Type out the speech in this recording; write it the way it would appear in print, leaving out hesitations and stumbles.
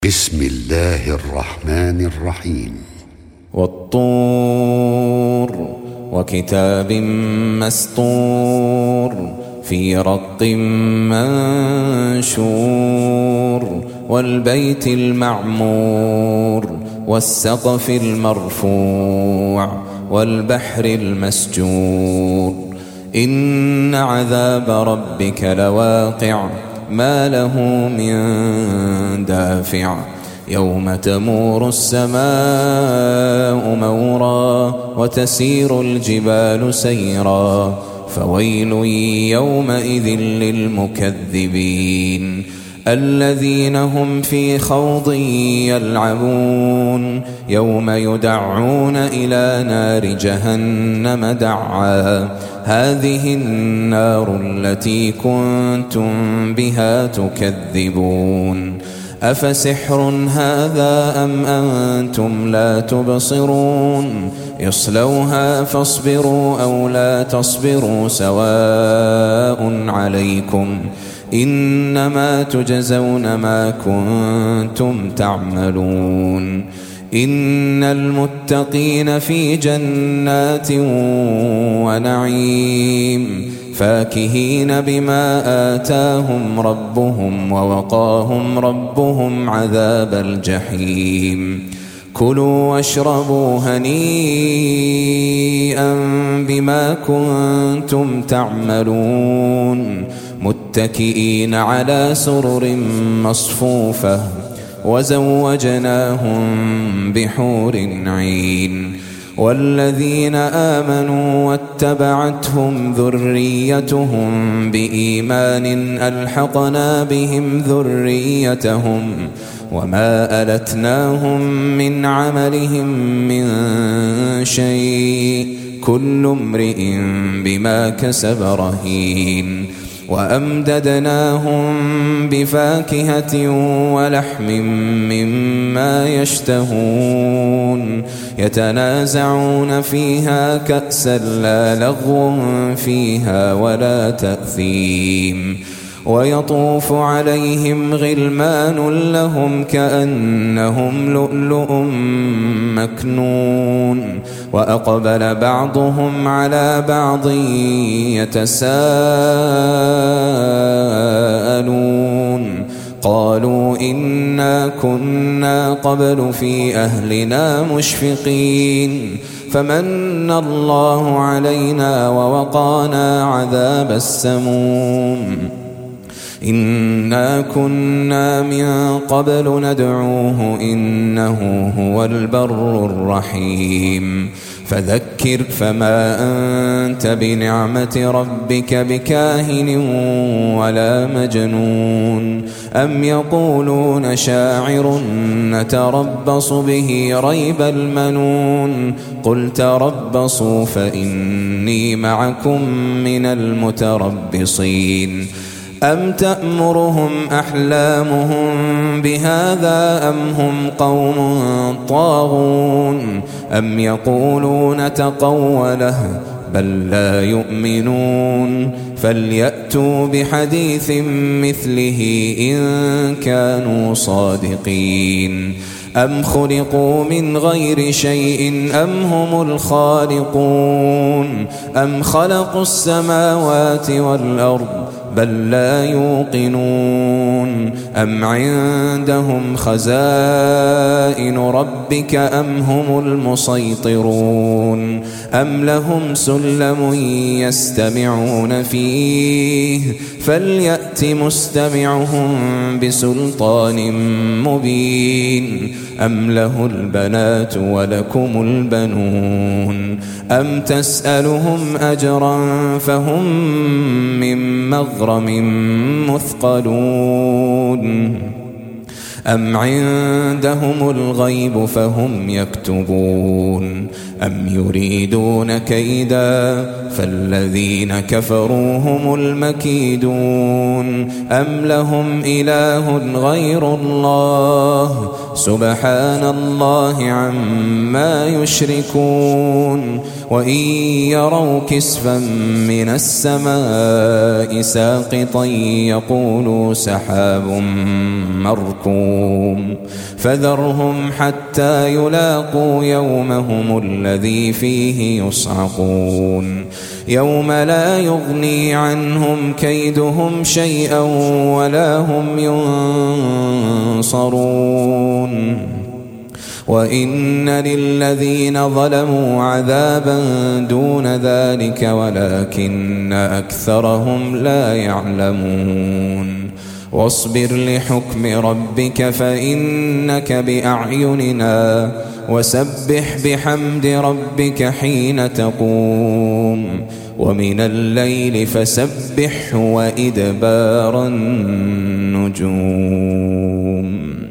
بسم الله الرحمن الرحيم. والطور وكتاب مسطور في رق منشور والبيت المعمور والسقف المرفوع والبحر المسجور إن عذاب ربك لواقع ما له من دافع يوم تمور السماء مورا وتسير الجبال سيرا فويل يومئذ للمكذبين الذين هم في خوض يلعبون يوم يدعون إلى نار جهنم دعا هذه النار التي كنتم بها تكذبون أفسحر هذا أم أنتم لا تبصرون اصلوها فاصبروا أو لا تصبروا سواء عليكم إنما تجزون ما كنتم تعملون إن المتقين في جنات ونعيم فاكهين بما آتاهم ربهم ووقاهم ربهم عذاب الجحيم كلوا واشربوا هنيئا بما كنتم تعملون متكئين على سرر مصفوفة وزوجناهم بحور عين والذين آمنوا واتبعتهم ذريتهم بإيمان ألحقنا بهم ذريتهم وما ألتناهم من عملهم من شيء كل امرئ بما كسب رهين وأمددناهم بفاكهة ولحم مما يشتهون يتنازعون فيها كأسا لا لغو فيها ولا تأثيم ويطوف عليهم غلمان لهم كأنهم لؤلؤ مكنون وأقبل بعضهم على بعض يتساءلون قالوا إنا كنا قبل في أهلنا مشفقين فمن الله علينا ووقانا عذاب السموم إنا كنا من قبل ندعوه إنه هو البر الرحيم فذكر فما أنت بنعمة ربك بكاهن ولا مجنون أم يقولون شاعر نتربص به ريب المنون قل تربصوا فإني معكم من المتربصين أم تأمرهم أحلامهم بهذا أم هم قوم طاغون أم يقولون تقوله بل لا يؤمنون فليأتوا بحديث مثله إن كانوا صادقين أم خلقوا من غير شيء أم هم الخالقون أم خلقوا السماوات والأرض بل لا يوقنون أم عندهم خزائن ربك أم هم المسيطرون أم لهم سلم يستمعون فيه فليأت مستمعهم بسلطان مبين أم له البنات ولكم البنون أم تسألهم أجرا فهم من مغرم مثقلون أم عندهم الغيب فهم يكتبون أم يريدون كيدا فالذين كفروا هم المكيدون أم لهم إله غير الله سبحان الله عما يشركون وإن يروا كسفا من السماء ساقطا يقولوا سحاب مركوم فذرهم حتى يلاقوا يومهم الذي فيه يصعقون يوم لا يغني عنهم كيدهم شيئا ولا هم ينصرون وإن للذين ظلموا عذابا دون ذلك ولكن أكثرهم لا يعلمون واصبر لحكم ربك فإنك بأعيننا وسبح بحمد ربك حين تقوم ومن الليل فسبحه وإدبار النجوم